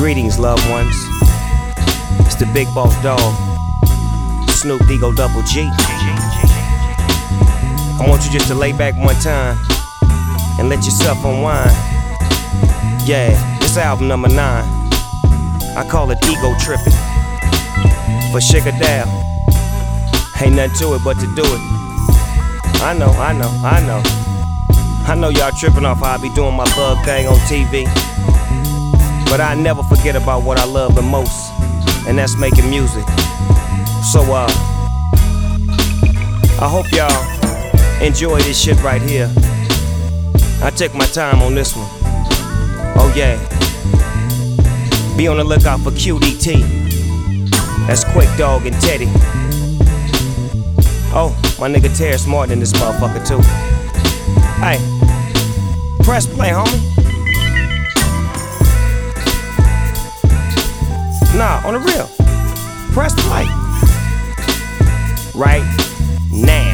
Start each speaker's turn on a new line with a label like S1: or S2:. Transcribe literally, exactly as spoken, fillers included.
S1: Greetings, loved ones. It's the Big Boss Dog, Snoop Ego Double G. I want you just to lay back one time and let yourself unwind. Yeah, this album number nine. I call it Ego Trippin'. For Shigadale. Ain't nothing to it but to do it. I know, I know, I know. I know y'all tripping off how I be doing my thug thing on T V. But I never forget about what I love the most, and that's making music. So uh, I hope y'all enjoy this shit right here. I took my time on this one. Oh yeah. Be on the lookout for Q D T. That's Quick Dog and Teddy. Oh, my nigga Terrence Martin in this motherfucker too. Hey, press play, homie. Nah, on the real. Press play. Right now.